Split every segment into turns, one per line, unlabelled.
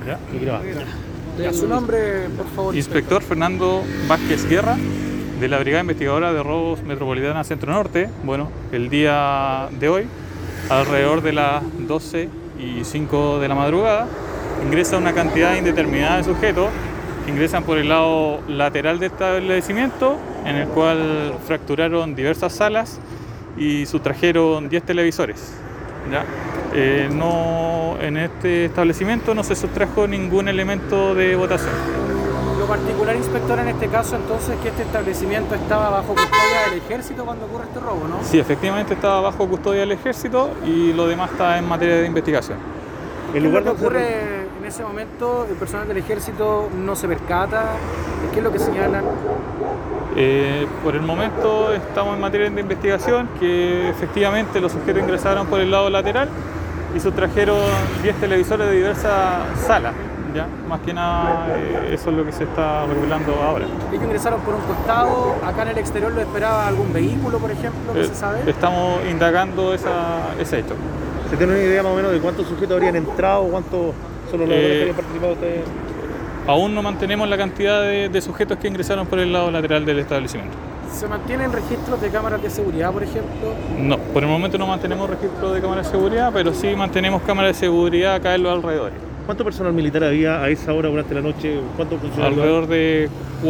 ¿Ya?
¿A su nombre, por favor?
Inspector Fernando Vázquez Guerra, de la Brigada Investigadora de Robos Metropolitana Centro Norte. Bueno, el día de hoy, alrededor de las 12:05 de la madrugada, ingresa una cantidad indeterminada de sujetos que ingresan por el lado lateral del establecimiento, en el cual fracturaron diversas salas y sustrajeron 10 televisores. ¿Ya? En este establecimiento no se sustrajo ningún elemento de votación.
Lo particular, inspector, en este caso, entonces, que este establecimiento estaba bajo custodia del ejército cuando ocurre este robo, ¿no?
Sí, efectivamente estaba bajo custodia del ejército y lo demás está en materia de investigación.
¿Qué es lo que ocurre en ese momento? ¿El personal del ejército no se percata? ¿Qué es lo que señalan?
Por el momento estamos en materia de investigación, que efectivamente los sujetos ingresaron por el lado lateral y sustrajeron 10 televisores de diversas salas. ¿Ya? Más que nada eso es lo que se está regulando ahora.
Ellos ingresaron por un costado, acá en el exterior lo esperaba algún vehículo, por ejemplo, ¿qué se sabe?
Estamos indagando ese hecho.
¿Se tiene una idea más o menos de cuántos sujetos habrían entrado, cuántos son los ladrones que habían participado ustedes?
Aún no mantenemos la cantidad de sujetos que ingresaron por el lado lateral del establecimiento.
¿Se mantienen registros de cámaras de seguridad, por ejemplo?
No, por el momento no mantenemos registros de cámaras de seguridad, pero sí mantenemos cámaras de seguridad acá en los alrededores.
¿Cuánto personal militar había a esa hora durante la noche? ¿Cuántos funcionarios?
Alrededor de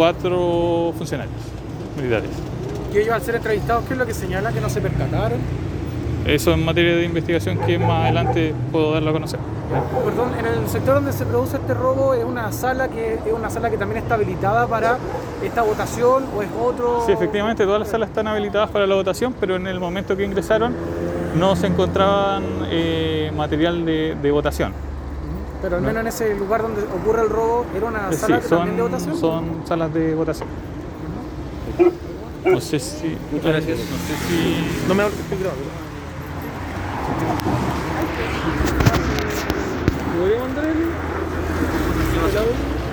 4 funcionarios militares.
Y ellos, al ser entrevistados, ¿qué es lo que señalan? ¿Que no se percataron?
Eso en materia de investigación que más adelante puedo darlo a conocer.
Perdón, en el sector donde se produce este robo es una sala que también está habilitada para esta votación, ¿o es otro?
Sí, efectivamente, todas las salas están habilitadas para la votación, pero en el momento que ingresaron no se encontraban material de votación.
Pero al menos en ese lugar donde ocurre el robo, ¿era una sala también de votación?
Son salas de votación. No sé si...
Muchas gracias.
No sé si...
No me estoy grabando.